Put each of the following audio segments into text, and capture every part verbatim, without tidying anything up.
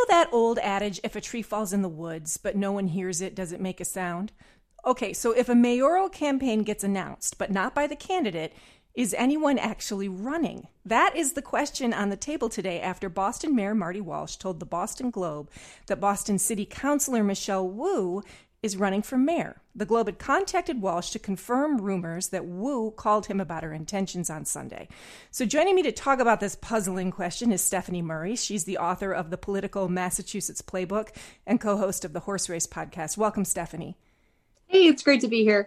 know that old adage, if a tree falls in the woods, but no one hears it, does it make a sound? Okay, so if a mayoral campaign gets announced, but not by the candidate, is anyone actually running? That is the question on the table today after Boston Mayor Marty Walsh told the Boston Globe that Boston City Councilor Michelle Wu is running for mayor. The Globe had contacted Walsh to confirm rumors that Wu called him about her intentions on Sunday. So joining me to talk about this puzzling question is Stephanie Murray. She's the author of the Political Massachusetts Playbook and co-host of the Horse Race podcast. Welcome, Stephanie. Hey, it's great to be here.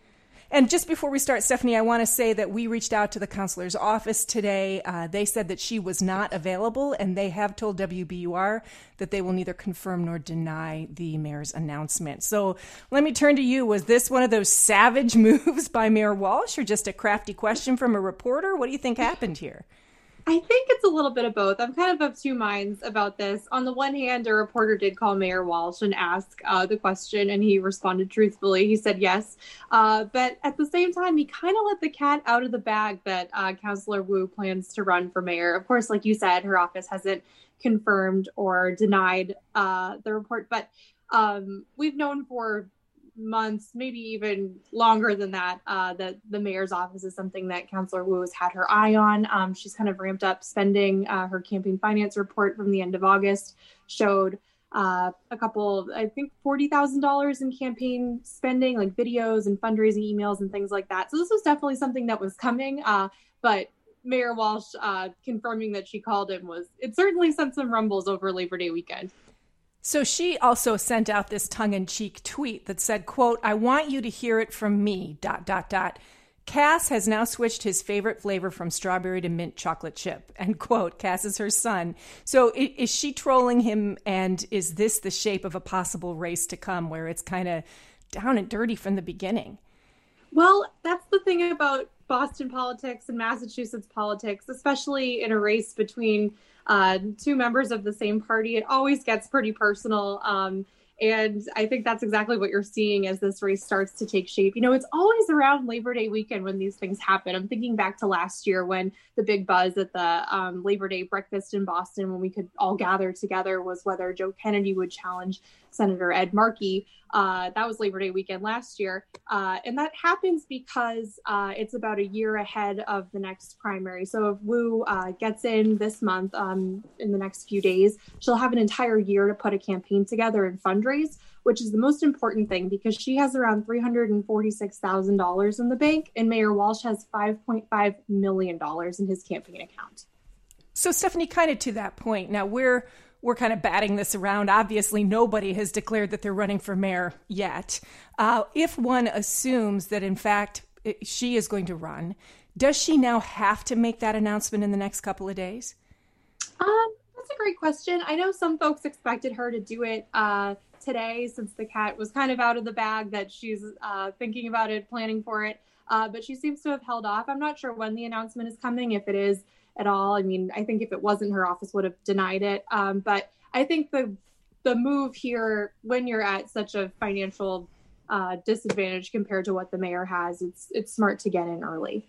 And just before we start, Stephanie, I want to say that we reached out to the counselor's office today. Uh, they said that she was not available, and they have told W B U R that they will neither confirm nor deny the mayor's announcement. So let me turn to you. Was this one of those savage moves by Mayor Walsh, or just a crafty question from a reporter? What do you think happened here? I think it's a little bit of both. I'm kind of of two minds about this. On the one hand, a reporter did call Mayor Walsh and ask uh, the question, and he responded truthfully. He said yes. Uh, but at the same time, he kind of let the cat out of the bag that uh, Councilor Wu plans to run for mayor. Of course, like you said, her office hasn't confirmed or denied uh, the report. But um, we've known for months, maybe even longer than that, uh, that the mayor's office is something that Councilor Wu has had her eye on. Um, she's kind of ramped up spending. Uh, her campaign finance report from the end of August showed uh, a couple, I think forty thousand dollars in campaign spending, like videos and fundraising emails and things like that. So this was definitely something that was coming, uh, but Mayor Walsh uh, confirming that she called him was, it certainly sent some rumbles over Labor Day weekend. So she also sent out this tongue-in-cheek tweet that said, quote, "I want you to hear it from me, dot, dot, dot. Cass has now switched his favorite flavor from strawberry to mint chocolate chip," end quote. Cass is her son. So is she trolling him, and is this the shape of a possible race to come where it's kind of down and dirty from the beginning? Well, that's the thing about Boston politics and Massachusetts politics, especially in a race between uh, two members of the same party. It always gets pretty personal. Um, and I think that's exactly what you're seeing as this race starts to take shape. You know, it's always around Labor Day weekend when these things happen. I'm thinking back to last year when the big buzz at the um, Labor Day breakfast in Boston, when we could all gather together, was whether Joe Kennedy would challenge Senator Ed Markey. Uh, that was Labor Day weekend last year. Uh, and that happens because uh, it's about a year ahead of the next primary. So if Wu uh, gets in this month, um, in the next few days, she'll have an entire year to put a campaign together and fundraise, which is the most important thing because she has around three hundred forty-six thousand dollars in the bank, and Mayor Walsh has five point five million dollars in his campaign account. So Stephanie, kind of to that point, now we're We're kind of batting this around. Obviously, nobody has declared that they're running for mayor yet. Uh, if one assumes that, in fact, she is going to run, does she now have to make that announcement in the next couple of days? Um, that's a great question. I know some folks expected her to do it uh, today since the cat was kind of out of the bag, that she's uh, thinking about it, planning for it. Uh, but she seems to have held off. I'm not sure when the announcement is coming, if it is at all. I mean, I think if it wasn't, her office would have denied it. Um, but I think the the move here, when you're at such a financial uh, disadvantage compared to what the mayor has, it's it's smart to get in early.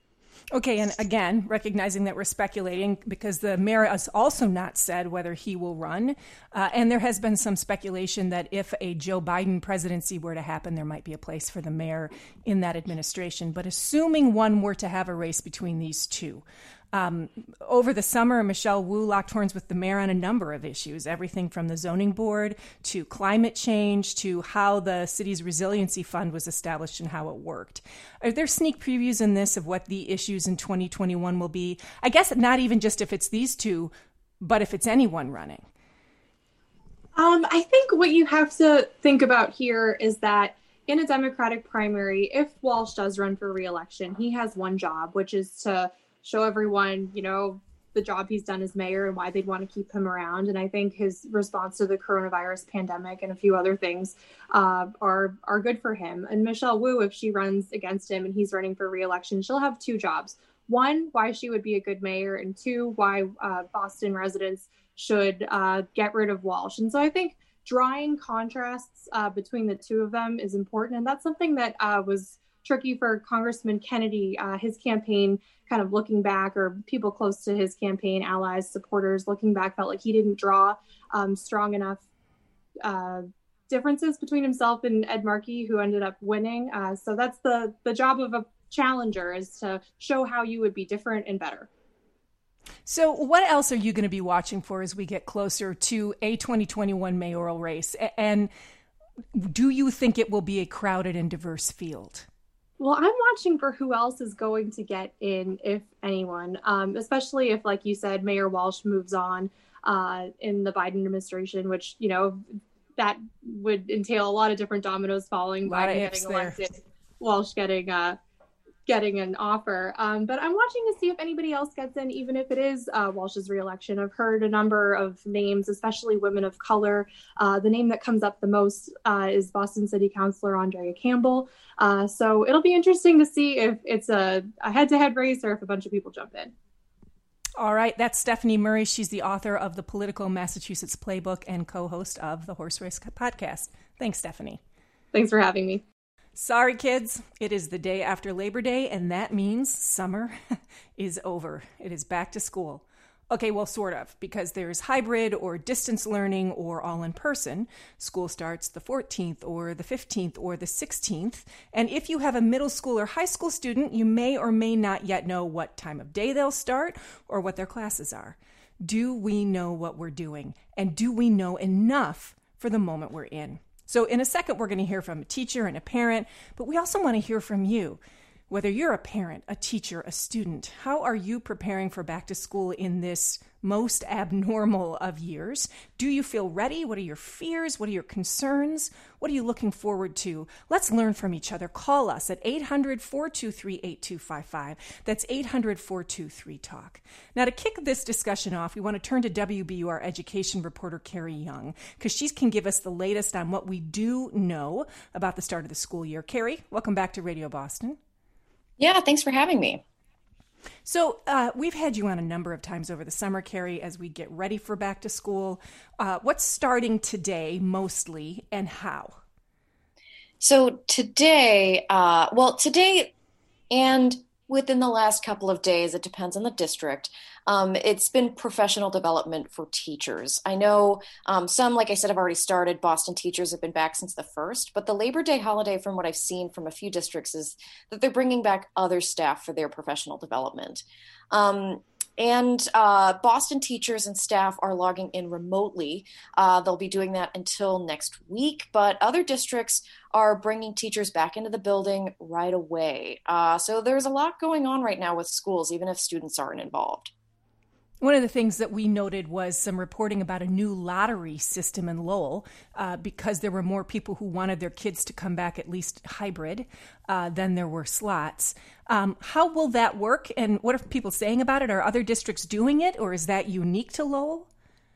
Okay, and again, recognizing that we're speculating because the mayor has also not said whether he will run. Uh, and there has been some speculation that if a Joe Biden presidency were to happen, there might be a place for the mayor in that administration. But assuming one were to have a race between these two, Um, over the summer, Michelle Wu locked horns with the mayor on a number of issues, everything from the zoning board to climate change to how the city's resiliency fund was established and how it worked. Are there sneak previews in this of what the issues in twenty twenty-one will be? I guess not even just if it's these two, but if it's anyone running. Um, I think what you have to think about here is that in a Democratic primary, if Walsh does run for re-election, he has one job, which is to show everyone, you know, the job he's done as mayor and why they'd want to keep him around. And I think his response to the coronavirus pandemic and a few other things uh, are are good for him. And Michelle Wu, if she runs against him and he's running for re-election, she'll have two jobs. One, why she would be a good mayor, and two, why uh, Boston residents should uh, get rid of Walsh. And so I think drawing contrasts uh, between the two of them is important. And that's something that uh, was tricky for Congressman Kennedy. Uh, his campaign, kind of looking back, or people close to his campaign, allies, supporters, looking back, felt like he didn't draw um, strong enough uh, differences between himself and Ed Markey, who ended up winning. Uh, so that's the the job of a challenger, is to show how you would be different and better. So what else are you going to be watching for as we get closer to a twenty twenty-one mayoral race? And do you think it will be a crowded and diverse field? Well, I'm watching for who else is going to get in, if anyone, um, especially if, like you said, Mayor Walsh moves on uh, in the Biden administration, which, you know, that would entail a lot of different dominoes falling, Biden getting elected, there. Walsh getting uh, getting an offer. Um, but I'm watching to see if anybody else gets in, even if it is uh, Walsh's reelection. I've heard a number of names, especially women of color. Uh, the name that comes up the most uh, is Boston City Councilor Andrea Campbell. Uh, so it'll be interesting to see if it's a, a head-to-head race or if a bunch of people jump in. All right, that's Stephanie Murray. She's the author of the Political Massachusetts Playbook and co-host of the Horse Race Podcast. Thanks, Stephanie. Thanks for having me. Sorry, kids. It is the day after Labor Day, and that means summer is over. It is back to school. Okay, well, sort of, because there's hybrid or distance learning or all in person. School starts the fourteenth or the fifteenth or the sixteenth. And if you have a middle school or high school student, you may or may not yet know what time of day they'll start or what their classes are. Do we know what we're doing? And do we know enough for the moment we're in? So in a second, we're going to hear from a teacher and a parent, but we also want to hear from you. Whether you're a parent, a teacher, a student, how are you preparing for back to school in this most abnormal of years? Do you feel ready? What are your fears? What are your concerns? What are you looking forward to? Let's learn from each other. Call us at eight hundred, four two three, eight two five five. That's eight hundred, four two three, talk. Now, to kick this discussion off, we want to turn to W B U R education reporter Carrie Young, because she can give us the latest on what we do know about the start of the school year. Carrie, welcome back to Radio Boston. Yeah, thanks for having me. So uh, we've had you on a number of times over the summer, Carrie, as we get ready for back to school. Uh, what's starting today mostly, and how? So today, uh, well, today and within the last couple of days, it depends on the district, um, it's been professional development for teachers. I know um, some, like I said, have already started. Boston teachers have been back since the first, but the Labor Day holiday, from what I've seen from a few districts, is that they're bringing back other staff for their professional development. Um, And uh, Boston teachers and staff are logging in remotely. Uh, they'll be doing that until next week, but other districts are bringing teachers back into the building right away. Uh, so there's a lot going on right now with schools, even if students aren't involved. One of the things that we noted was some reporting about a new lottery system in Lowell uh, because there were more people who wanted their kids to come back at least hybrid uh, than there were slots. Um, how will that work, and what are people saying about it? Are other districts doing it, or is that unique to Lowell?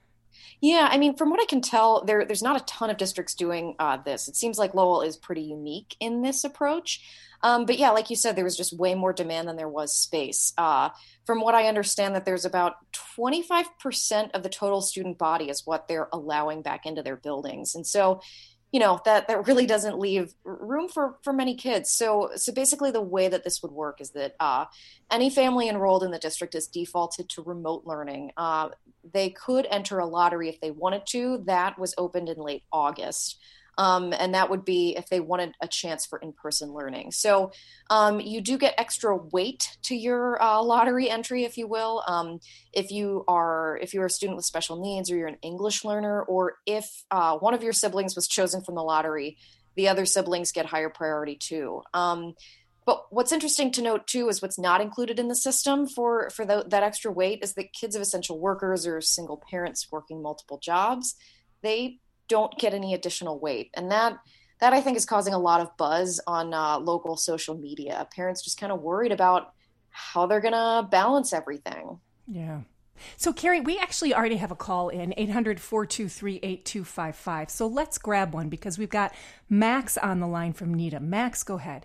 Yeah, I mean, from what I can tell, there there's not a ton of districts doing uh, this. It seems like Lowell is pretty unique in this approach. Um, but yeah, like you said, there was just way more demand than there was space. Uh, from what I understand, that there's about twenty-five percent of the total student body is what they're allowing back into their buildings. And so, you know, that, that really doesn't leave room for, for many kids. So, so basically the way that this would work is that uh, any family enrolled in the district is defaulted to remote learning. Uh, they could enter a lottery if they wanted to. That was opened in late August. Um, and that would be if they wanted a chance for in-person learning. So um, you do get extra weight to your uh, lottery entry, if you will, um, if you are if you're a student with special needs, or you're an English learner, or if uh, one of your siblings was chosen from the lottery, the other siblings get higher priority too. Um, but what's interesting to note too is what's not included in the system for for the, that extra weight is that kids of essential workers or single parents working multiple jobs, they don't get any additional weight. And that, that I think is causing a lot of buzz on uh, local social media. Parents just kind of worried about how they're going to balance everything. Yeah. So Carrie, we actually already have a call in, eight hundred, four two three, eight two five five. So let's grab one because we've got Max on the line from Needham. Max, go ahead.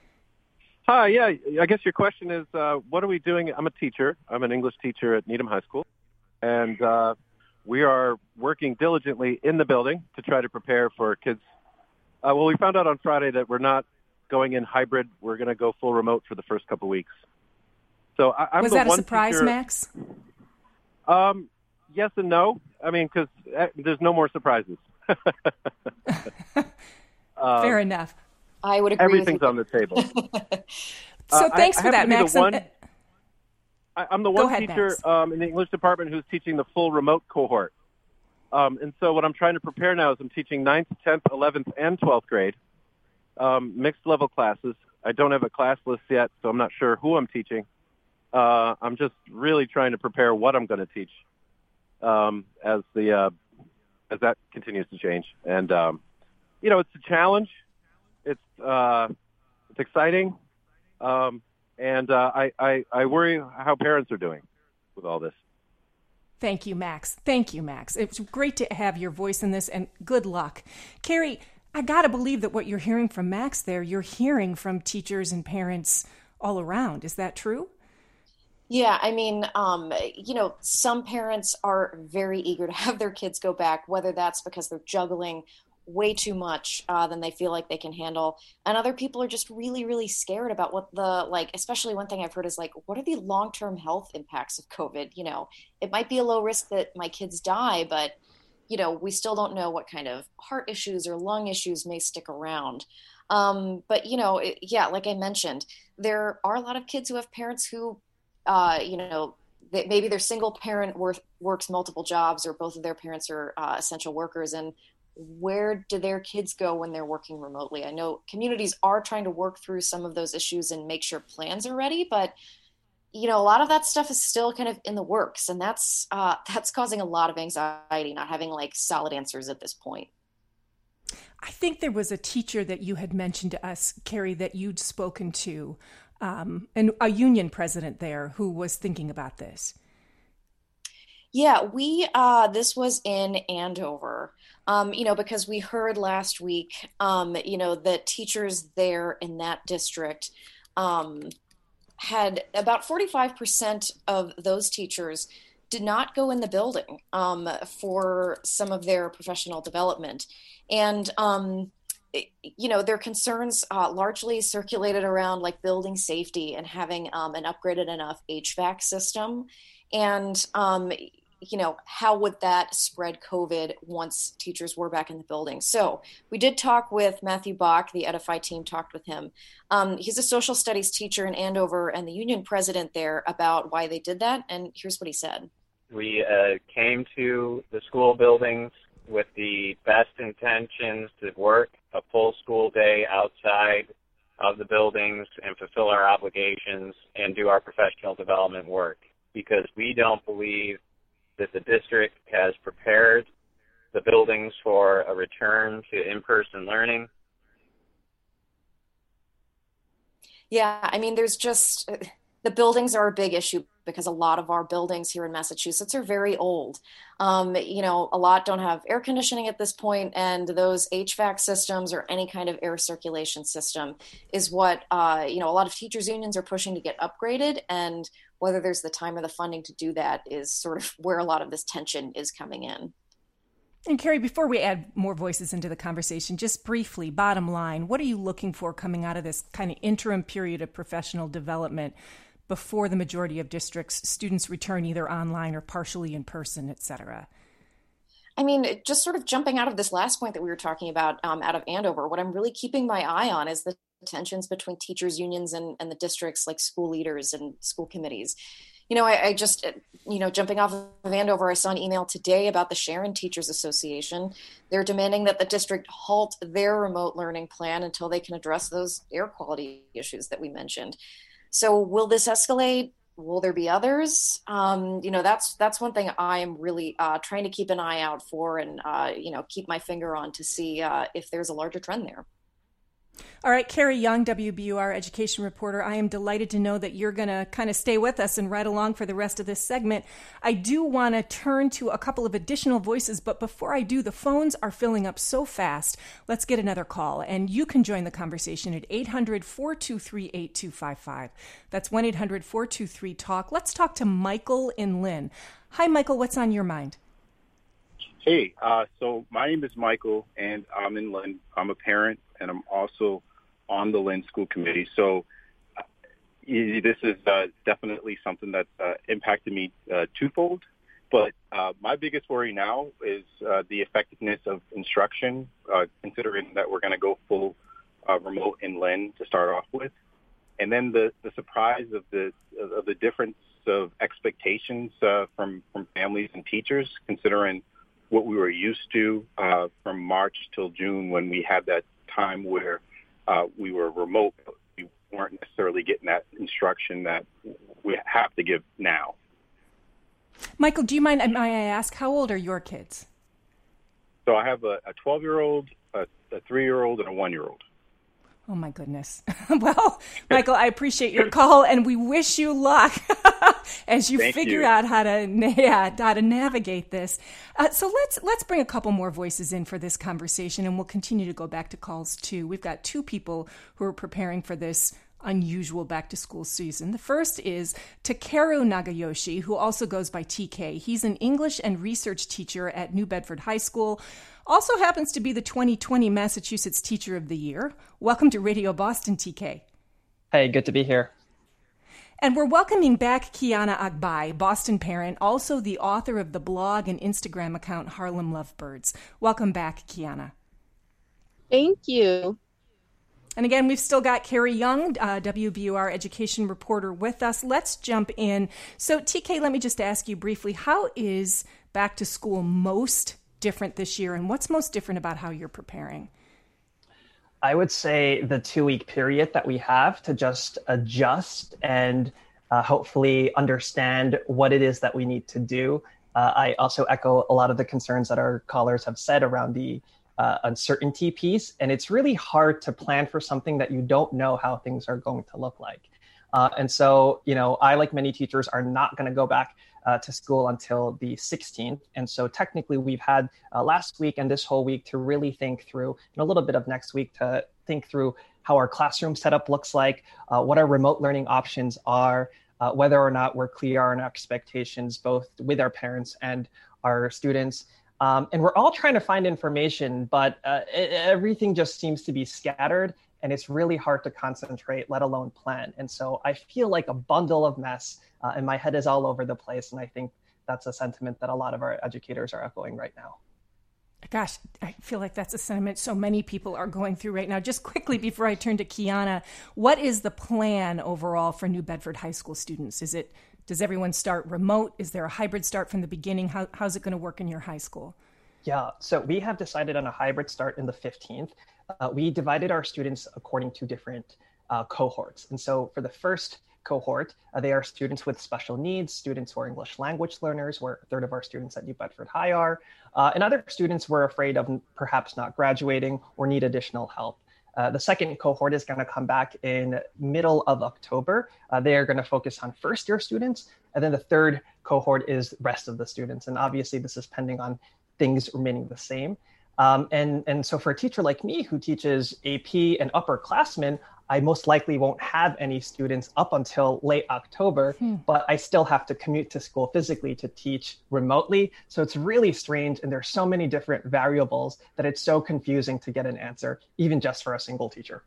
Hi, yeah, I guess your question is, uh, what are we doing? I'm a teacher. I'm an English teacher at Needham High School. And, uh, we are working diligently in the building to try to prepare for kids. Uh, well, we found out on Friday that we're not going in hybrid. We're going to go full remote for the first couple weeks. So I, I'm Was the that a one surprise, teacher, Max? Um, yes and no. I mean, because uh, there's no more surprises. um, Fair enough. I would agree. Everything's with on the table. So uh, thanks I, for I that, Max. One, And, I, I'm the Go one ahead, teacher um, in the English department who's teaching the full remote cohort. Um, and so what I'm trying to prepare now is I'm teaching ninth, tenth, eleventh, and twelfth grade, um, mixed level classes. I don't have a class list yet, so I'm not sure who I'm teaching. Uh, I'm just really trying to prepare what I'm going to teach um, as the uh, as that continues to change. And um, you know, it's a challenge. It's uh, it's exciting, um, and uh, I, I I worry how parents are doing with all this. Thank you, Max. Thank you, Max. It's great to have your voice in this, and good luck. Carrie, I got to believe that what you're hearing from Max there, you're hearing from teachers and parents all around. Is that true? Yeah, I mean, um, you know, some parents are very eager to have their kids go back, whether that's because they're juggling way too much uh, than they feel like they can handle. And other people are just really, really scared about what the, like, especially one thing I've heard is like, what are the long-term health impacts of COVID? You know, it might be a low risk that my kids die, but, you know, we still don't know what kind of heart issues or lung issues may stick around. Um, but, you know, it, yeah, like I mentioned, there are a lot of kids who have parents who, uh, you know, they, maybe their single parent work, works multiple jobs, or both of their parents are uh, essential workers. And where do their kids go when they're working remotely? I know communities are trying to work through some of those issues and make sure plans are ready, but you know, a lot of that stuff is still kind of in the works, and that's uh, that's causing a lot of anxiety, not having like solid answers at this point. I think there was a teacher that you had mentioned to us, Carrie, that you'd spoken to, um, and a union president there who was thinking about this. Yeah, we, uh, this was in Andover, um, you know, because we heard last week, um, you know, that teachers there in that district um, had about forty-five percent of those teachers did not go in the building um, for some of their professional development. And, um, you know, their concerns uh, largely circulated around like building safety and having um, an upgraded enough H V A C system. And, um, you know, how would that spread COVID once teachers were back in the building? So we did talk with Matthew Bach, the Edify team talked with him. Um, he's a social studies teacher in Andover and the union president there about why they did that. And here's what he said. We uh, came to the school buildings with the best intentions to work a full school day outside of the buildings and fulfill our obligations and do our professional development work, because we don't believe that the district has prepared the buildings for a return to in-person learning. Yeah, I mean, there's just, the buildings are a big issue because a lot of our buildings here in Massachusetts are very old. Um, you know, a lot don't have air conditioning at this point, and those H V A C systems or any kind of air circulation system is what, uh, you know, a lot of teachers unions are pushing to get upgraded, and whether there's the time or the funding to do that is sort of where a lot of this tension is coming in. And Carrie, before we add more voices into the conversation, just briefly, bottom line, what are you looking for coming out of this kind of interim period of professional development before the majority of districts, students return either online or partially in person, et cetera? I mean, just sort of jumping out of this last point that we were talking about um, out of Andover, what I'm really keeping my eye on is the tensions between teachers unions and, and the districts, like school leaders and school committees. You know, I, I just, you know, jumping off of Andover, I saw an email today about the Sharon Teachers Association. They're demanding that the district halt their remote learning plan until they can address those air quality issues that we mentioned. So will this escalate? Will there be others? Um, you know, that's that's one thing I'm really uh, trying to keep an eye out for and, uh, you know, keep my finger on to see uh, if there's a larger trend there. All right, Carrie Young, W B U R education reporter. I am delighted to know that you're going to kind of stay with us and ride along for the rest of this segment. I do want to turn to a couple of additional voices, but before I do, the phones are filling up so fast. Let's get another call, and you can join the conversation at eight hundred, four two three, eight two five five. That's one eight hundred, four two three, talk. Let's talk to Michael in Lynn. Hi, Michael. What's on your mind? Hey, uh, so my name is Michael, and I'm in Lynn. I'm a parent, and I'm also on the Lynn School Committee. So uh, this is uh, definitely something that uh, impacted me uh, twofold. But uh, my biggest worry now is uh, the effectiveness of instruction, uh, considering that we're going to go full uh, remote in Lynn to start off with. And then the, the surprise of the of the difference of expectations uh, from, from families and teachers, considering what we were used to uh, from March till June when we had that time where uh, we were remote, but we weren't necessarily getting that instruction that we have to give now. Michael, do you mind, may I ask, how old are your kids? So I have a twelve-year-old, a, a three-year-old, and a one-year-old. Oh, my goodness. Well, Michael, I appreciate your call, and we wish you luck as you Thank figure you. out how to yeah, how to navigate this. Uh, so let's let's bring a couple more voices in for this conversation, and we'll continue to go back to calls, too. We've got two people who are preparing for this unusual back-to-school season. The first is Takeru Nagayoshi, who also goes by T K. He's an English and research teacher at New Bedford High School. Also happens to be the twenty twenty Massachusetts Teacher of the Year. Welcome to Radio Boston, T K. Hey, good to be here. And we're welcoming back Kiana Agbai, Boston parent, also the author of the blog and Instagram account Harlem Lovebirds. Welcome back, Kiana. Thank you. And again, we've still got Carrie Young, uh, W B U R education reporter, with us. Let's jump in. So, T K, let me just ask you briefly, how is back to school most different this year, and what's most different about how you're preparing? I would say the two-week period that we have to just adjust and uh, hopefully understand what it is that we need to do. Uh, I also echo a lot of the concerns that our callers have said around the uh, uncertainty piece. And it's really hard to plan for something that you don't know how things are going to look like. Uh, and so, you know, I, like many teachers, are not going to go back uh, to school until the sixteenth. And so technically we've had uh, last week and this whole week to really think through, and a little bit of next week to think through how our classroom setup looks like, uh, what our remote learning options are, uh, whether or not we're clear on our expectations, both with our parents and our students. Um, and we're all trying to find information, but uh, it, everything just seems to be scattered, and it's really hard to concentrate, let alone plan. And so I feel like a bundle of mess, uh, and my head is all over the place. And I think that's a sentiment that a lot of our educators are echoing right now. Gosh, I feel like that's a sentiment so many people are going through right now. Just quickly before I turn to Kiana, what is the plan overall for New Bedford High School students? Is it, does everyone start remote? Is there a hybrid start from the beginning? How, how's it going to work in your high school? Yeah, so we have decided on a hybrid start in the fifteenth. Uh, we divided our students according to different uh, cohorts. And so for the first cohort, uh, they are students with special needs, students who are English language learners, where a third of our students at New Bedford High are, uh, and other students were afraid of perhaps not graduating or need additional help. Uh, the second cohort is going to come back in middle of October. Uh, they are going to focus on first year students. And then the third cohort is the rest of the students. And obviously this is pending on things remaining the same. Um, and, and so for a teacher like me who teaches A P and upperclassmen, I most likely won't have any students up until late October, hmm. but I still have to commute to school physically to teach remotely. So it's really strange. And there's so many different variables that it's so confusing to get an answer, even just for a single teacher.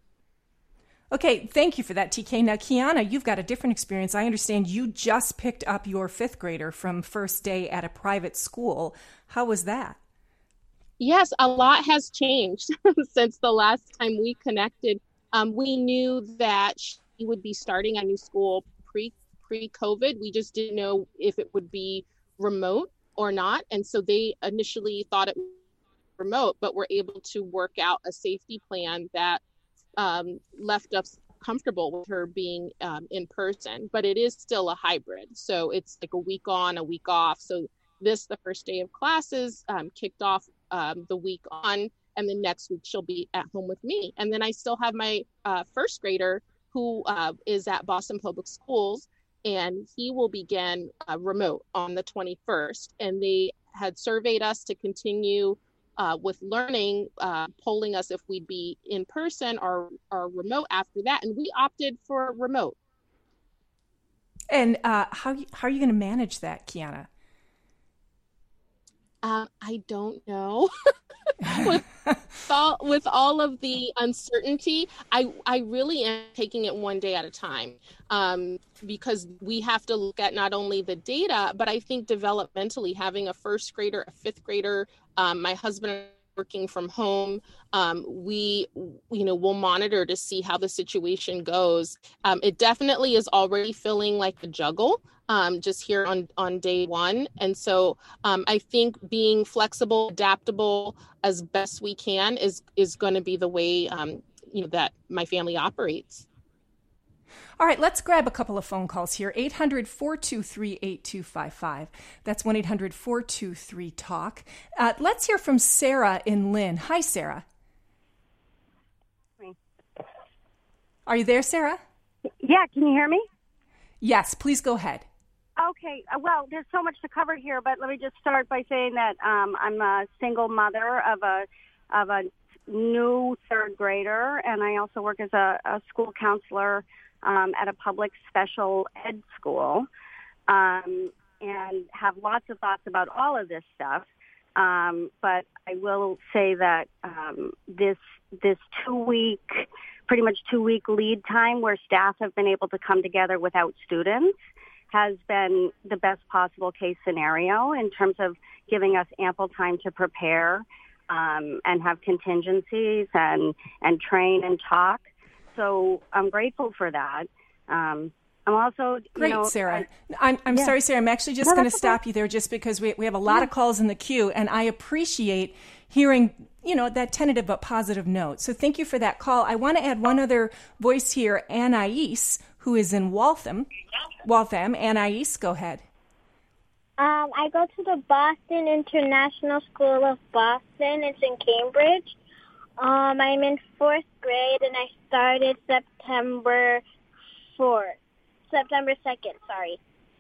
Okay, thank you for that, T K. Now, Kiana, you've got a different experience. I understand you just picked up your fifth grader from first day at a private school. How was that? Yes, a lot has changed since the last time we connected. Um, we knew that she would be starting a new school pre, pre-COVID. We just didn't know if it would be remote or not. And so they initially thought it was remote, but were able to work out a safety plan that um, left us comfortable with her being um, in person. But it is still a hybrid. So it's like a week on, a week off. So this, the first day of classes, um, kicked off um, the week on. And then next week she'll be at home with me. And then I still have my uh, first grader who uh, is at Boston Public Schools, and he will begin uh, remote on the twenty-first. And they had surveyed us to continue uh, with learning, uh, polling us if we'd be in person or, or remote after that. And we opted for remote. And uh, how, how are you going to manage that, Kiana? Um, I don't know. with all with all of the uncertainty, I I really am taking it one day at a time, um, because we have to look at not only the data, but I think developmentally having a first grader, a fifth grader, um, my husband and I working from home, um, we you know will monitor to see how the situation goes. Um, it definitely is already feeling like a juggle. Um, just here on, on day one. And so um, I think being flexible, adaptable as best we can is is going to be the way um, you know that my family operates. All right, let's grab a couple of phone calls here. eight hundred, four two three, eight two five five. That's one eight hundred, four two three, talk. Uh, let's hear from Sarah in Lynn. Hi, Sarah. Are you there, Sarah? Yeah, can you hear me? Yes, please go ahead. Okay, well, there's so much to cover here, but let me just start by saying that um, I'm a single mother of a of a new third grader, and I also work as a, a school counselor um, at a public special ed school, um, and have lots of thoughts about all of this stuff. Um, but I will say that um, this this two week, pretty much two week lead time where staff have been able to come together without students has been the best possible case scenario in terms of giving us ample time to prepare um, and have contingencies and, and train and talk. So I'm grateful for that. Um, I'm also, Great, you know, Sarah. I, I'm, I'm yeah. sorry, Sarah. I'm actually just No, going to that's stop okay. you there just because we, we have a lot Yeah. of calls in the queue, and I appreciate hearing, you know, that tentative but positive note. So thank you for that call. I want to add one other voice here, Anais, who is in Waltham. Waltham. Anais, go ahead. Um, I go to the Boston International School of Boston. It's in Cambridge. Um, I'm in fourth grade, and I started September fourth. September second, sorry.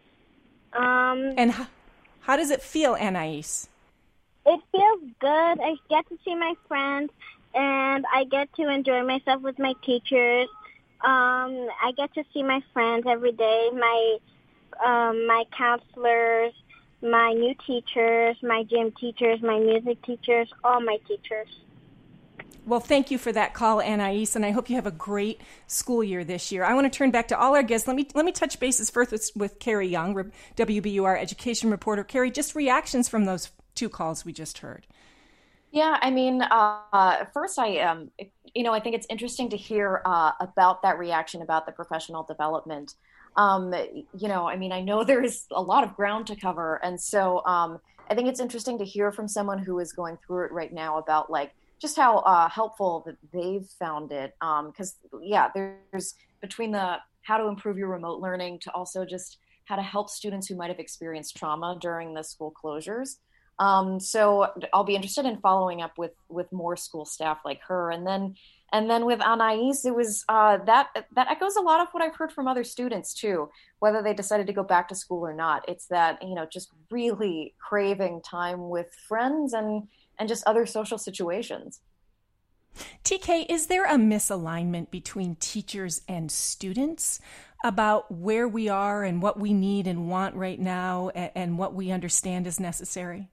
Um, And h- how does it feel, Anais? It feels good. I get to see my friends, and I get to enjoy myself with my teachers. Um, I get to see my friends every day, my um, my counselors, my new teachers, my gym teachers, my music teachers, all my teachers. Well, thank you for that call, Anais, and I hope you have a great school year this year. I want to turn back to all our guests. Let me let me touch bases first with, with Carrie Young, W B U R education reporter. Carrie, just reactions from those two calls we just heard. Yeah, I mean, uh, first, I um, you know, I think it's interesting to hear uh, about that reaction about the professional development. Um, you know, I mean, I know there's a lot of ground to cover, and so um, I think it's interesting to hear from someone who is going through it right now about like just how uh, helpful that they've found it. Because um, yeah, there's between the how to improve your remote learning to also just how to help students who might have experienced trauma during the school closures. Um, so I'll be interested in following up with, with more school staff like her. And then, and then with Anais, it was, uh, that, that echoes a lot of what I've heard from other students too, whether they decided to go back to school or not. It's that, you know, just really craving time with friends and, and just other social situations. T K, is there a misalignment between teachers and students about where we are and what we need and want right now and, and what we understand is necessary?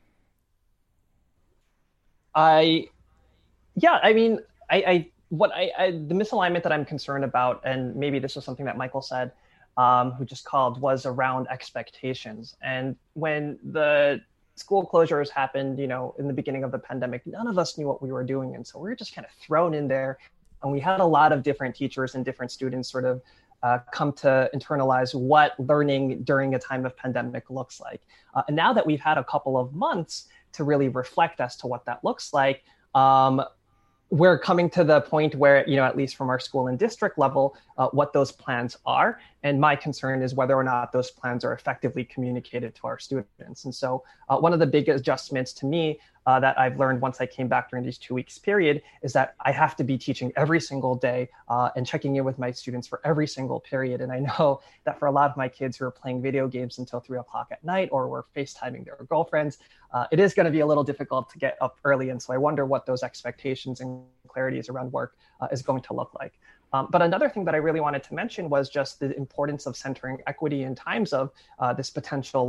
I, yeah, I mean, I, I what I, I, the misalignment that I'm concerned about, and maybe this is something that Michael said, um, who just called, was around expectations. And when the school closures happened, you know, in the beginning of the pandemic, none of us knew what we were doing. And so we were just kind of thrown in there. And we had a lot of different teachers and different students sort of uh, come to internalize what learning during a time of pandemic looks like. Uh, and now that we've had a couple of months to really reflect as to what that looks like, um, we're coming to the point where, you know, at least from our school and district level, uh, what those plans are. And my concern is whether or not those plans are effectively communicated to our students. And so uh, one of the big adjustments to me uh, that I've learned once I came back during these two weeks period is that I have to be teaching every single day uh, and checking in with my students for every single period. And I know that for a lot of my kids who are playing video games until three o'clock at night or were FaceTiming their girlfriends, uh, it is going to be a little difficult to get up early. And so I wonder what those expectations and clarities around work uh, is going to look like. Um, but another thing that I really wanted to mention was just the importance of centering equity in times of uh, this potential lack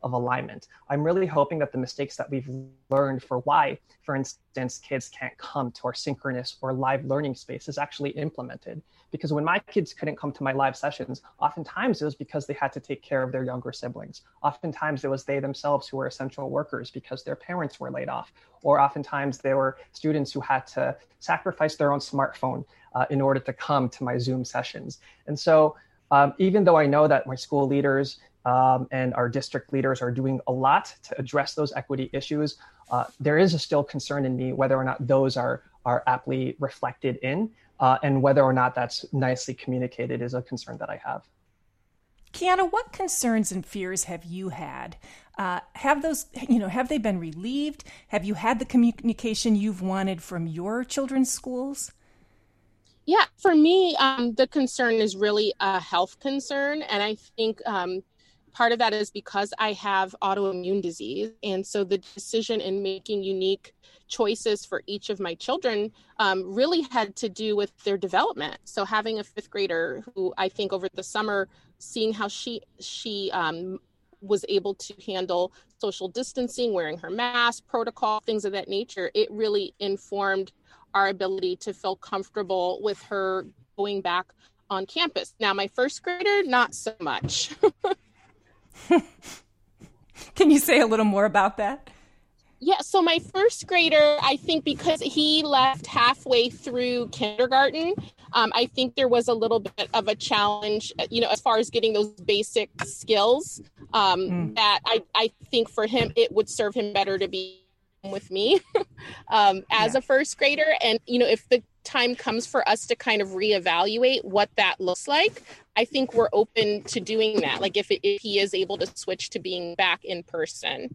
of alignment. I'm really hoping that the mistakes that we've learned for why, for instance, kids can't come to our synchronous or live learning space is actually implemented. Because when my kids couldn't come to my live sessions, oftentimes it was because they had to take care of their younger siblings. Oftentimes it was they themselves who were essential workers because their parents were laid off. Or oftentimes they were students who had to sacrifice their own smartphone uh, in order to come to my Zoom sessions. And so um, even though I know that my school leaders um, and our district leaders are doing a lot to address those equity issues, uh, there is a still concern in me whether or not those are, are aptly reflected in. Uh, and whether or not that's nicely communicated is a concern that I have. Kiana, what concerns and fears have you had? Uh, have those, you know, have they been relieved? Have you had the communication you've wanted from your children's schools? Yeah, for me, um, the concern is really a health concern. And I think um, part of that is because I have autoimmune disease. And so the decision in making unique choices for each of my children um, really had to do with their development. So having a fifth grader who I think over the summer, seeing how she she um, was able to handle social distancing, wearing her mask, protocol, things of that nature, it really informed our ability to feel comfortable with her going back on campus. Now, my first grader, not so much. Can you say a little more about that? Yeah, so my first grader, I think because he left halfway through kindergarten, um, I think there was a little bit of a challenge, you know, as far as getting those basic skills um, mm. that I, I think for him, it would serve him better to be with me um, as yeah. a first grader. And, you know, if the time comes for us to kind of reevaluate what that looks like, I think we're open to doing that. Like if, it, if he is able to switch to being back in person.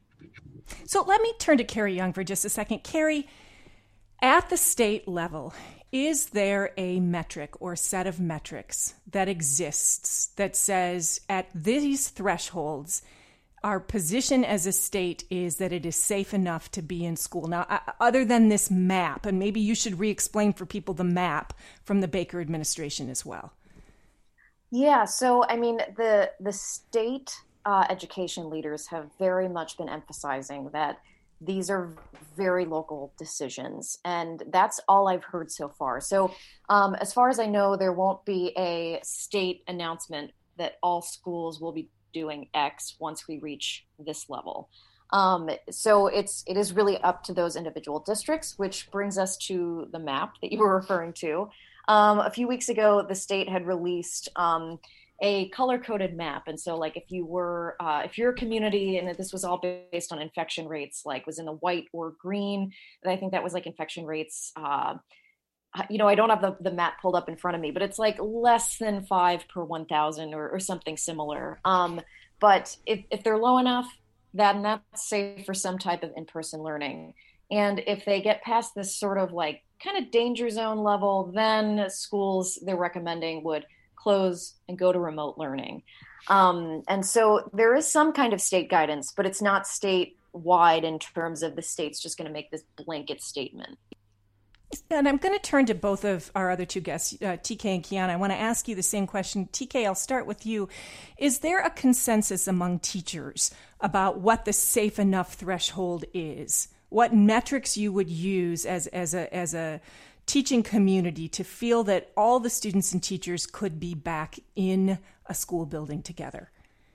So let me turn to Carrie Young for just a second. Carrie, at the state level, is there a metric or set of metrics that exists that says at these thresholds, our position as a state is that it is safe enough to be in school? Now, other than this map, and maybe you should re-explain for people the map from the Baker administration as well. Yeah, so I mean, the the state Uh, education leaders have very much been emphasizing that these are very local decisions. And that's all I've heard so far. So um, as far as I know, there won't be a state announcement that all schools will be doing X once we reach this level. Um, so it's, it is really up to those individual districts, which brings us to the map that you were referring to. Um, a few weeks ago, the state had released um, a color-coded map. And so like if you were, uh, if you're a community, and this was all based on infection rates, like was in the white or green, and I think that was like infection rates, uh, you know, I don't have the, the map pulled up in front of me, but it's like less than five per one thousand or, or something similar. Um, but if, if they're low enough, then that's safe for some type of in-person learning. And if they get past this sort of like kind of danger zone level, then schools they're recommending would close and go to remote learning. Um, and so there is some kind of state guidance, but it's not statewide in terms of the state's just going to make this blanket statement. And I'm going to turn to both of our other two guests, uh, T K and Kiana. I want to ask you the same question. T K, I'll start with you. Is there a consensus among teachers about what the safe enough threshold is? What metrics you would use as, as a, as a teaching community to feel that all the students and teachers could be back in a school building together?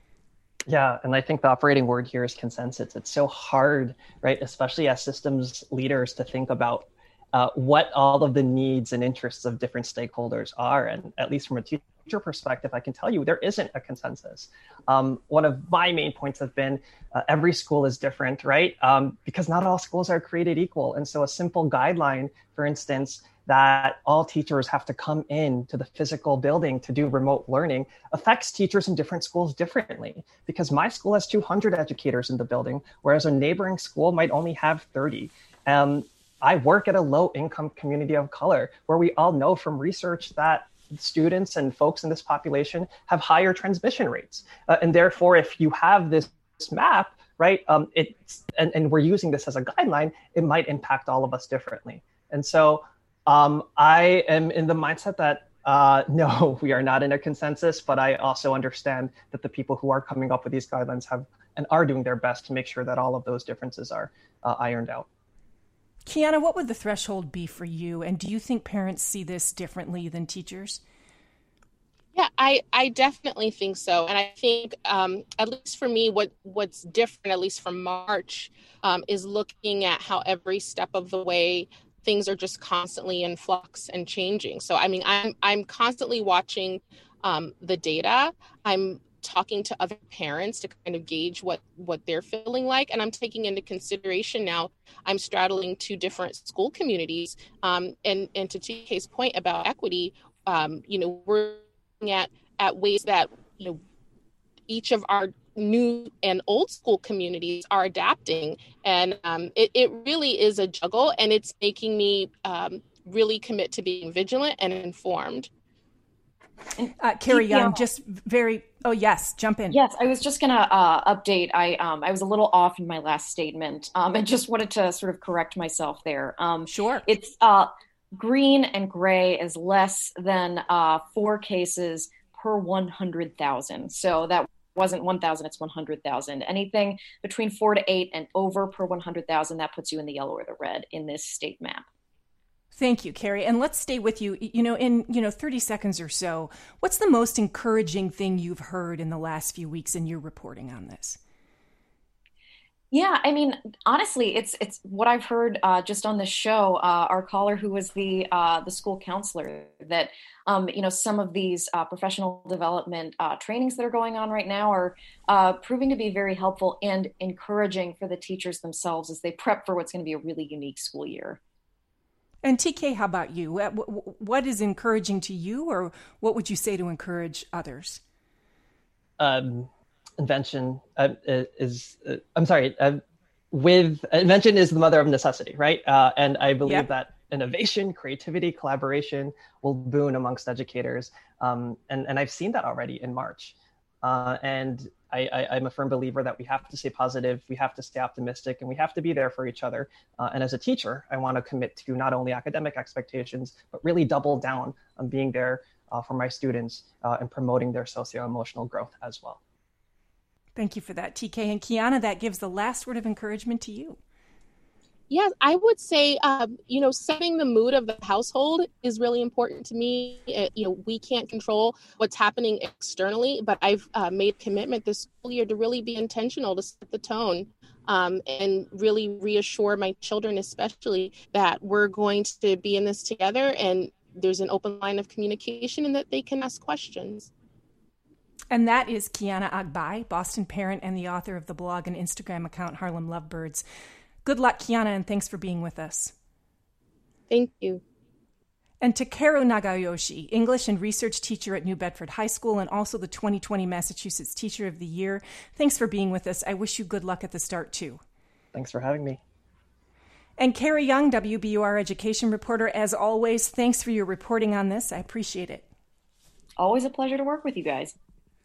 Yeah, and I think the operating word here is consensus. It's so hard, right, especially as systems leaders, to think about uh, what all of the needs and interests of different stakeholders are. And at least from a teacher perspective, I can tell you there isn't a consensus. Um, one of my main points have been uh, every school is different, right? Um, because not all schools are created equal. And so a simple guideline, for instance, that all teachers have to come in to the physical building to do remote learning affects teachers in different schools differently, because my school has two hundred educators in the building, whereas a neighboring school might only have thirty. Um, I work at a low income community of color where we all know from research that students and folks in this population have higher transmission rates. Uh, and therefore, if you have this, this map, right, um, it's, and, and we're using this as a guideline, it might impact all of us differently. And so um, I am in the mindset that, uh, no, we are not in a consensus, but I also understand that the people who are coming up with these guidelines have and are doing their best to make sure that all of those differences are uh, ironed out. Kiana, what would the threshold be for you? And do you think parents see this differently than teachers? Yeah, I, I definitely think so. And I think, um, at least for me, what, what's different, at least from March, um, is looking at how every step of the way things are just constantly in flux and changing. So, I mean, I'm, I'm constantly watching um, the data. I'm talking to other parents to kind of gauge what, what they're feeling like. And I'm taking into consideration now, I'm straddling two different school communities. Um, and, and to T K's point about equity, um, you know, we're looking at, at ways that, you know, each of our new and old school communities are adapting. And um, it, it really is a juggle, and it's making me um, really commit to being vigilant and informed. Uh, Carrie Young, just very, oh yes, jump in. Yes, I was just going to uh, update. I um, I was a little off in my last statement. Um, I just wanted to sort of correct myself there. Um, sure. It's uh, green and gray is less than uh, four cases per one hundred thousand. So that wasn't one thousand, it's one hundred thousand. Anything between four to eight and over per one hundred thousand, that puts you in the yellow or the red in this state map. Thank you, Carrie. And let's stay with you. You know, in, you know, thirty seconds or so, what's the most encouraging thing you've heard in the last few weeks in your reporting on this? Yeah, I mean, honestly, it's it's what I've heard uh, just on this show. Uh, our caller, who was the uh, the school counselor, that um, you know, some of these uh, professional development uh, trainings that are going on right now are uh, proving to be very helpful and encouraging for the teachers themselves as they prep for what's going to be a really unique school year. And T K, how about you? What is encouraging to you, or what would you say to encourage others? Um, invention uh, is, uh, I'm sorry, uh, with invention is the mother of necessity, right? Uh, and I believe yep. that innovation, creativity, collaboration will boon amongst educators. Um, and, and I've seen that already in March. Uh, and I, I, I'm a firm believer that we have to stay positive, we have to stay optimistic, and we have to be there for each other. Uh, and as a teacher, I want to commit to not only academic expectations, but really double down on being there uh, for my students uh, and promoting their socio-emotional growth as well. Thank you for that, T K. And Kiana, that gives the last word of encouragement to you. Yes, I would say, um, you know, setting the mood of the household is really important to me. It, you know, we can't control what's happening externally, but I've uh, made a commitment this school year to really be intentional, to set the tone um, and really reassure my children, especially, that we're going to be in this together and there's an open line of communication and that they can ask questions. And that is Kiana Agbai, Boston parent and the author of the blog and Instagram account Harlem Lovebirds. Good luck, Kiana, and thanks for being with us. Thank you. And Takeru Nagayoshi, English and research teacher at New Bedford High School and also the twenty twenty Massachusetts Teacher of the Year. Thanks for being with us. I wish you good luck at the start, too. Thanks for having me. And Carrie Young, W B U R education reporter, as always, thanks for your reporting on this. I appreciate it. Always a pleasure to work with you guys.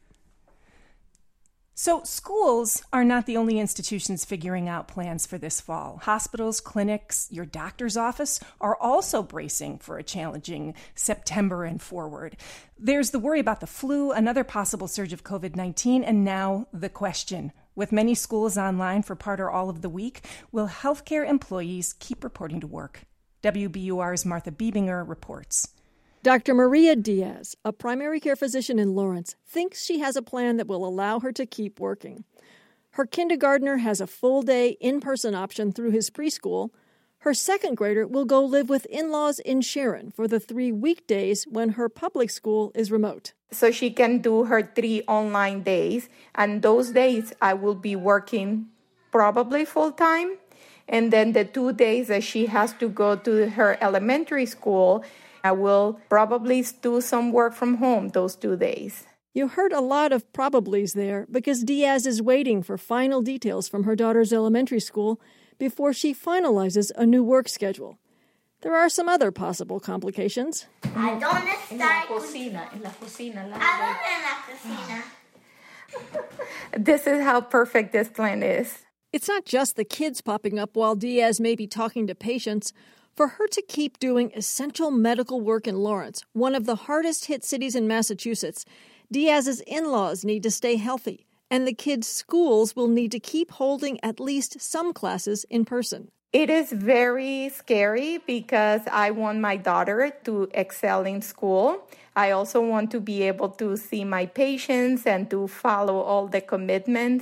So schools are not the only institutions figuring out plans for this fall. Hospitals, clinics, your doctor's office are also bracing for a challenging September and forward. There's the worry about the flu, another possible surge of covid nineteen, and now the question. With many schools online for part or all of the week, will healthcare employees keep reporting to work? W B U R's Martha Biebinger reports. Doctor Maria Diaz, a primary care physician in Lawrence, thinks she has a plan that will allow her to keep working. Her kindergartner has a full-day in-person option through his preschool. Her second grader will go live with in-laws in Sharon for the three weekdays when her public school is remote. So she can do her three online days, and those days I will be working probably full-time. And then the two days that she has to go to her elementary school, I will probably do some work from home those two days. You heard a lot of probablys there because Diaz is waiting for final details from her daughter's elementary school before she finalizes a new work schedule. There are some other possible complications. ¿A dónde está? En la cocina, en la cocina. ¿A dónde en la cocina? This is how perfect this plan is. It's not just the kids popping up while Diaz may be talking to patients. For her to keep doing essential medical work in Lawrence, one of the hardest-hit cities in Massachusetts, Diaz's in-laws need to stay healthy, and the kids' schools will need to keep holding at least some classes in person. It is very scary because I want my daughter to excel in school. I also want to be able to see my patients and to follow all the commitments.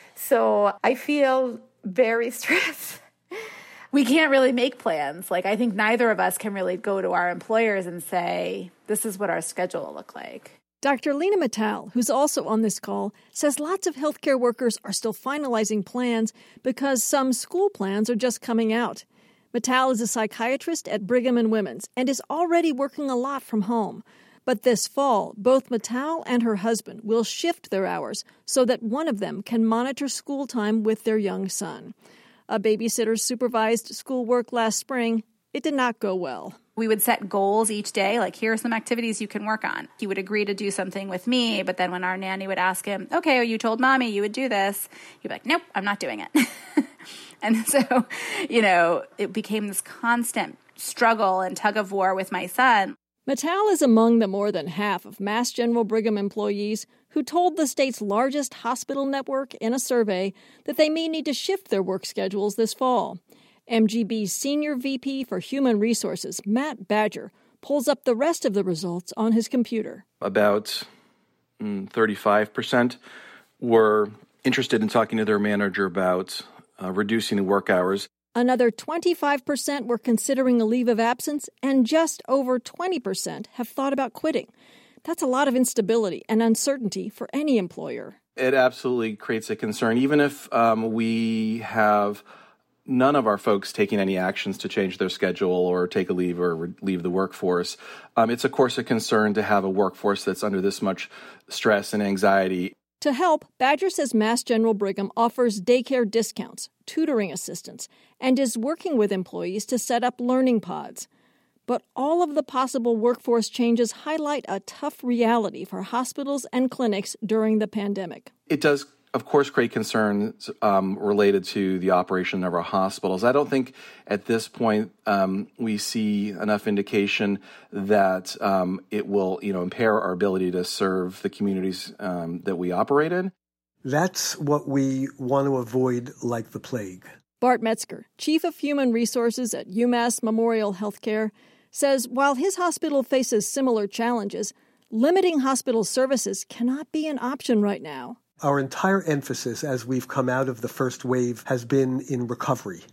So I feel very stressed. We can't really make plans. Like, I think neither of us can really go to our employers and say, this is what our schedule will look like. Doctor Lena Mittal, who's also on this call, says lots of healthcare workers are still finalizing plans because some school plans are just coming out. Mittal is a psychiatrist at Brigham and Women's and is already working a lot from home. But this fall, both Mittal and her husband will shift their hours so that one of them can monitor school time with their young son. A babysitter supervised schoolwork last spring. It did not go well. We would set goals each day, like, here are some activities you can work on. He would agree to do something with me, but then when our nanny would ask him, okay, well, you told mommy you would do this, he'd be like, nope, I'm not doing it. And so, you know, it became this constant struggle and tug of war with my son. Mittal is among the more than half of Mass General Brigham employees who told the state's largest hospital network in a survey that they may need to shift their work schedules this fall. M G B's Senior V P for Human Resources, Matt Badger, pulls up the rest of the results on his computer. About mm, thirty-five percent were interested in talking to their manager about uh, reducing work hours. Another twenty-five percent were considering a leave of absence, and just over twenty percent have thought about quitting. That's a lot of instability and uncertainty for any employer. It absolutely creates a concern, even if um, we have none of our folks taking any actions to change their schedule or take a leave or re- leave the workforce. Um, it's, of course, a concern to have a workforce that's under this much stress and anxiety. To help, Badger says Mass General Brigham offers daycare discounts, tutoring assistance, and is working with employees to set up learning pods. But all of the possible workforce changes highlight a tough reality for hospitals and clinics during the pandemic. It does, of course, create concerns um, related to the operation of our hospitals. I don't think at this point um, we see enough indication that um, it will, you know, impair our ability to serve the communities um, that we operate in. That's what we want to avoid like the plague. Bart Metzger, Chief of Human Resources at UMass Memorial Healthcare, says while his hospital faces similar challenges, limiting hospital services cannot be an option right now. Our entire emphasis as we've come out of the first wave has been in recovery.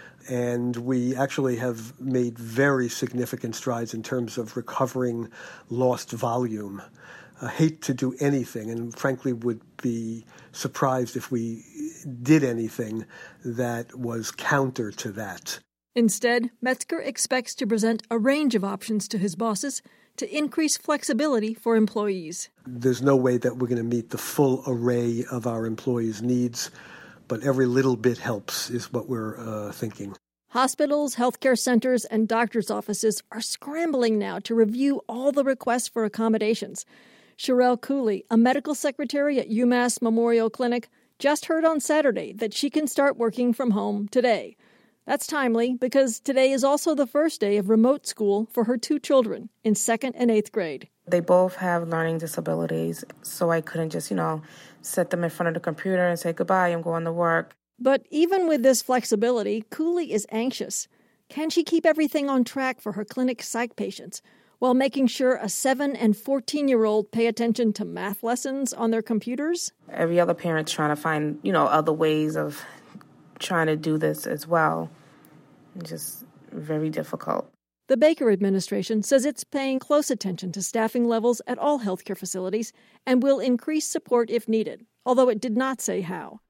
And we actually have made very significant strides in terms of recovering lost volume. I hate to do anything, and frankly would be surprised if we did anything that was counter to that. Instead, Metzger expects to present a range of options to his bosses to increase flexibility for employees. There's no way that we're going to meet the full array of our employees' needs, but every little bit helps is what we're uh, thinking. Hospitals, healthcare centers, and doctors' offices are scrambling now to review all the requests for accommodations. Sherelle Cooley, a medical secretary at UMass Memorial Clinic, just heard on Saturday that she can start working from home today. That's timely because today is also the first day of remote school for her two children in second and eighth grade. They both have learning disabilities, so I couldn't just, you know, set them in front of the computer and say, goodbye, I'm going to work. But even with this flexibility, Cooley is anxious. Can she keep everything on track for her clinic psych patients while making sure a seven and fourteen-year-old pay attention to math lessons on their computers? Every other parent's trying to find, you know, other ways of trying to do this as well. It's just very difficult. The Baker administration says it's paying close attention to staffing levels at all healthcare facilities and will increase support if needed, although it did not say how.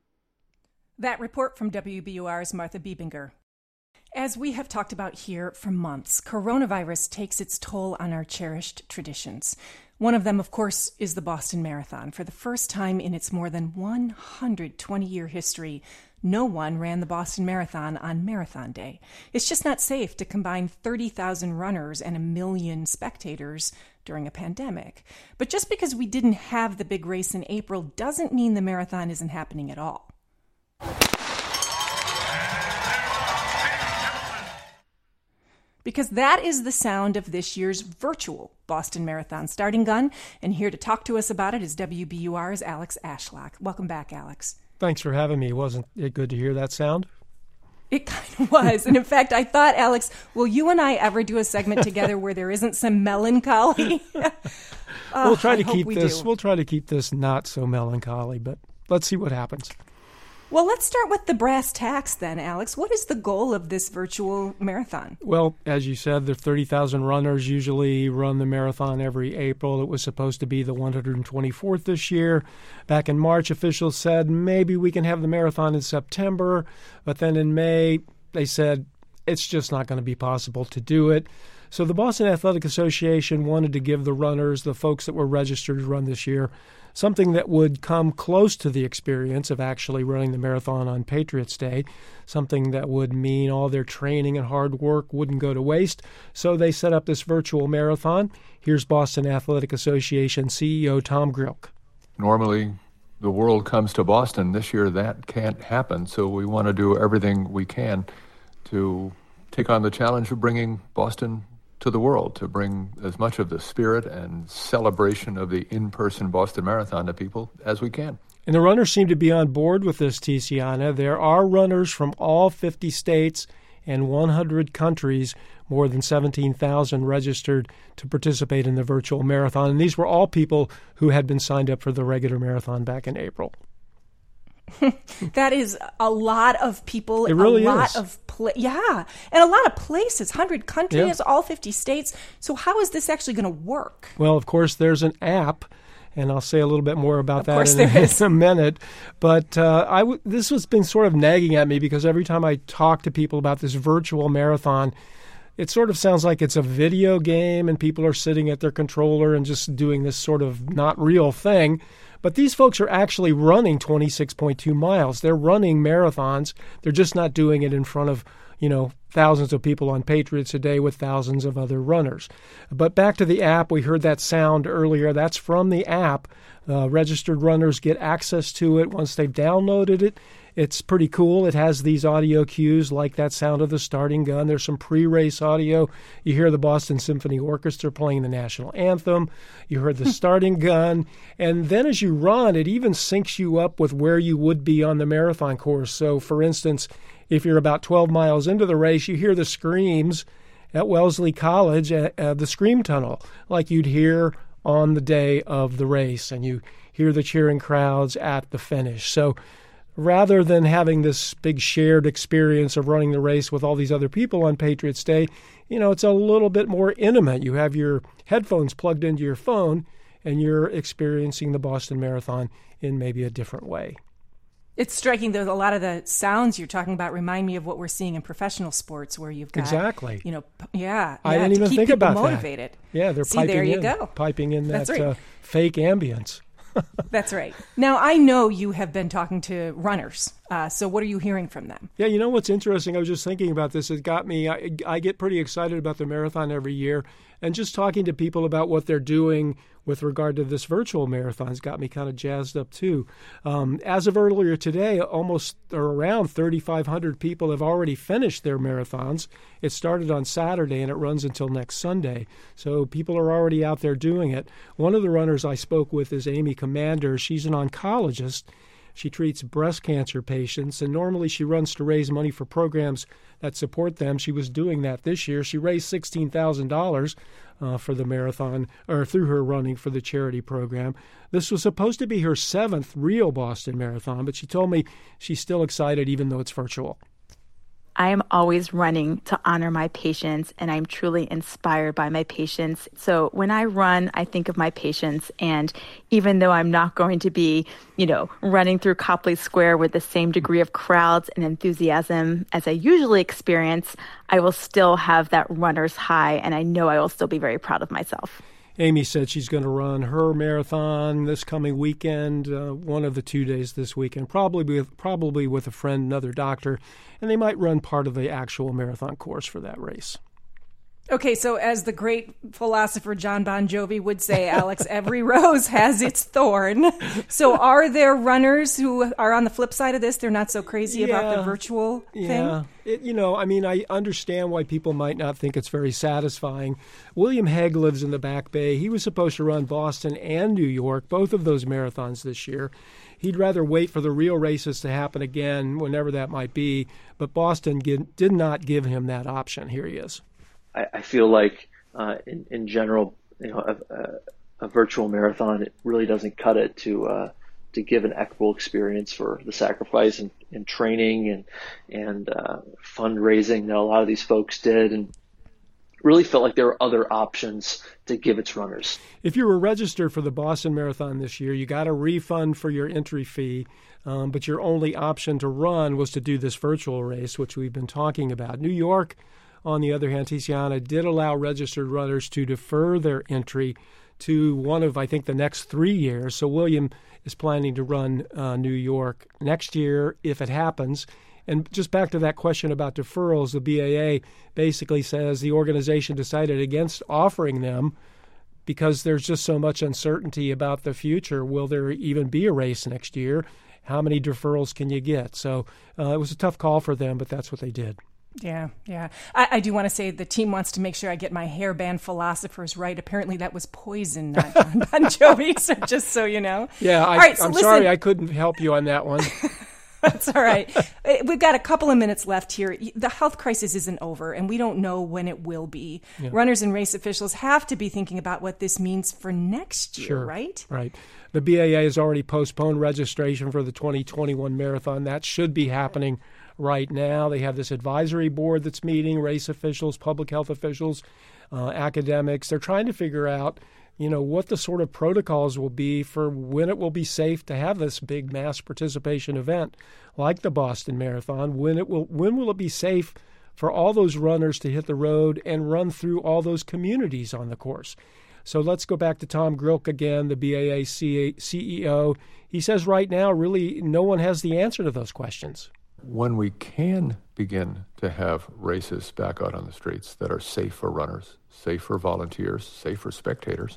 That report from W B U R's Martha Biebinger. As we have talked about here for months, coronavirus takes its toll on our cherished traditions. One of them, of course, is the Boston Marathon. For the first time in its more than one hundred twenty-year history, no one ran the Boston Marathon on Marathon Day. It's just not safe to combine thirty thousand runners and a million spectators during a pandemic. But just because we didn't have the big race in April doesn't mean the marathon isn't happening at all. because that is the sound of this year's virtual Boston Marathon starting gun. And here to talk to us about it is W B U R's Alex Ashlock. Welcome back, Alex. Thanks for having me. Wasn't it good to hear that sound? It kind of was. And in fact, I thought, Alex, will you and I ever do a segment together where there isn't some melancholy? oh, we'll try to keep we this. Do. We'll try to keep this not so melancholy, but let's see what happens. Well, let's start with the brass tacks then, Alex. What is the goal of this virtual marathon? Well, as you said, the thirty thousand runners usually run the marathon every April. It was supposed to be the one hundred twenty-fourth this year. Back in March, officials said maybe we can have the marathon in September. But then in May, they said it's just not going to be possible to do it. So the Boston Athletic Association wanted to give the runners, the folks that were registered to run this year, something that would come close to the experience of actually running the marathon on Patriots Day, something that would mean all their training and hard work wouldn't go to waste. So they set up this virtual marathon. Here's Boston Athletic Association C E O Tom Grilk. Normally, the world comes to Boston. This year, that can't happen. So we want to do everything we can to take on the challenge of bringing Boston to the world, to bring as much of the spirit and celebration of the in-person Boston Marathon to people as we can. And the runners seem to be on board with this, Tiziana. There are runners from all fifty states and one hundred countries, more than seventeen thousand registered to participate in the virtual marathon. And these were all people who had been signed up for the regular marathon back in April. That is a lot of people. It really a lot is. of pla- yeah, and a lot of places, one hundred countries, Yeah. all fifty states. So how is this actually going to work? Well, of course, there's an app, and I'll say a little bit more about Of that course in, there is. in a minute. But uh, I w- this has been sort of nagging at me because every time I talk to people about this virtual marathon, it sort of sounds like it's a video game and people are sitting at their controller and just doing this sort of not real thing. But these folks are actually running twenty-six point two miles. They're running marathons. They're just not doing it in front of, you know, thousands of people on Patriots a day with thousands of other runners. But back to the app, we heard that sound earlier. That's from the app. Uh, registered runners get access to it once they've downloaded it. It's pretty cool. It has these audio cues like that sound of the starting gun. There's some pre-race audio. You hear the Boston Symphony Orchestra playing the national anthem. You heard the starting gun. And then as you run, it even syncs you up with where you would be on the marathon course. So, for instance, if you're about twelve miles into the race, you hear the screams at Wellesley College at, at the Scream Tunnel, like you'd hear on the day of the race. And you hear the cheering crowds at the finish. So rather than having this big shared experience of running the race with all these other people on Patriots Day, you know, it's a little bit more intimate. You have your headphones plugged into your phone, and you're experiencing the Boston Marathon in maybe a different way. It's striking, though, a lot of the sounds you're talking about remind me of what we're seeing in professional sports, where you've got, exactly. you know, p- yeah, I yeah, didn't to even keep think people about motivated. that. Yeah, they're See, piping there you in, go. piping in that That's right. uh, fake ambience. That's right. Now, I know you have been talking to runners. Uh, so what are you hearing from them? Yeah, you know what's interesting? I was just thinking about this. It got me, I, I get pretty excited about the marathon every year. And just talking to people about what they're doing with regard to this virtual marathon's got me kind of jazzed up too. Um, as of earlier today, almost or around thirty-five hundred people have already finished their marathons. It started on Saturday and it runs until next Sunday. So people are already out there doing it. One of the runners I spoke with is Amy Commander. She's an oncologist. She treats breast cancer patients, and normally she runs to raise money for programs that support them. She was doing that this year. She raised sixteen thousand dollars uh, for the marathon, or through her running for the charity program. This was supposed to be her seventh real Boston Marathon, but she told me she's still excited even though it's virtual. I am always running to honor my patients, and I'm truly inspired by my patients. So when I run, I think of my patients, and even though I'm not going to be, you know, running through Copley Square with the same degree of crowds and enthusiasm as I usually experience, I will still have that runner's high, and I know I will still be very proud of myself. Amy said she's going to run her marathon this coming weekend, uh, one of the two days this weekend, probably with, probably with a friend, another doctor, and they might run part of the actual marathon course for that race. Okay, so as the great philosopher John Bon Jovi would say, Alex, every rose has its thorn. So are there runners who are on the flip side of this? They're not so crazy yeah, about the virtual yeah. thing? It, you know, I mean, I understand why people might not think it's very satisfying. William Hague lives in the Back Bay. He was supposed to run Boston and New York, both of those marathons this year. He'd rather wait for the real races to happen again, whenever that might be. But Boston did, did not give him that option. Here he is. I, I feel like, uh, in, in general, you know, a, a, a virtual marathon, it really doesn't cut it to uh, to give an equitable experience for the sacrifice and, and training and and uh, fundraising that a lot of these folks did, and really felt like there were other options to give its runners. If you were registered for the Boston Marathon this year, you got a refund for your entry fee, um, but your only option to run was to do this virtual race, which we've been talking about. New York, on the other hand, Tiziana, did allow registered runners to defer their entry to one of, I think, the next three years. So William is planning to run uh, New York next year if it happens. And just back to that question about deferrals, the B A A basically says the organization decided against offering them because there's just so much uncertainty about the future. Will there even be a race next year? How many deferrals can you get? So uh, it was a tough call for them, but that's what they did. Yeah, yeah. I, I do want to say the team wants to make sure I get my hairband philosophers right. Apparently that was Poison, not John Bon Jovi, so just so you know. Yeah, I, all right, so I'm listen. sorry I couldn't help you on that one. That's all right. We've got a couple of minutes left here. The health crisis isn't over, and we don't know when it will be. Yeah. Runners and race officials have to be thinking about what this means for next year, sure. right? Right. The B A A has already postponed registration for the twenty twenty-one marathon. That should be happening right now. They have this advisory board that's meeting, race officials, public health officials, uh, academics. They're trying to figure out, you know, what the sort of protocols will be for when it will be safe to have this big mass participation event like the Boston Marathon. When it will, when will it be safe for all those runners to hit the road and run through all those communities on the course? So let's go back to Tom Grilk again, the B A A C E O. He says right now, really, no one has the answer to those questions. When we can begin to have races back out on the streets that are safe for runners, safe for volunteers, safe for spectators,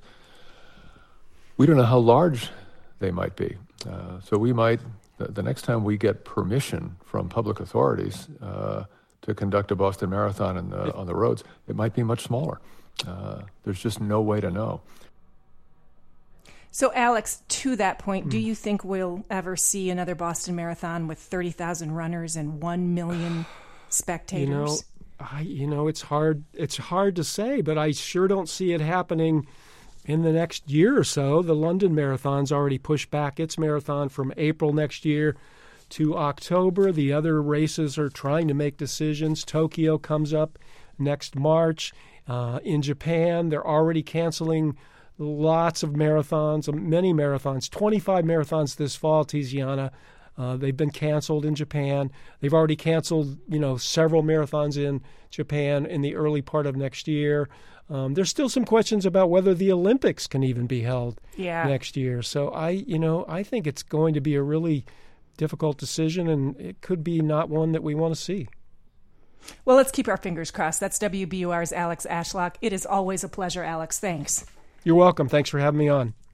we don't know how large they might be. Uh, so we might, the, the next time we get permission from public authorities uh, to conduct a Boston Marathon in the, on the roads, it might be much smaller. Uh, there's just no way to know. So, Alex, to that point, mm. do you think we'll ever see another Boston Marathon with thirty thousand runners and one million spectators? You know, I, you know, it's hard. It's hard to say, but I sure don't see it happening in the next year or so. The London Marathon's already pushed back its marathon from April next year to October. The other races are trying to make decisions. Tokyo comes up next March. Uh, in Japan, they're already canceling lots of marathons, many marathons, twenty-five marathons this fall, Tiziana. Uh, they've been canceled in Japan. They've already canceled, you know, several marathons in Japan in the early part of next year. Um, there's still some questions about whether the Olympics can even be held yeah. next year. So I, you know, I think it's going to be a really difficult decision, and it could be not one that we want to see. Well, let's keep our fingers crossed. That's W B U R's Alex Ashlock. It is always a pleasure, Alex. Thanks. You're welcome. Thanks for having me on.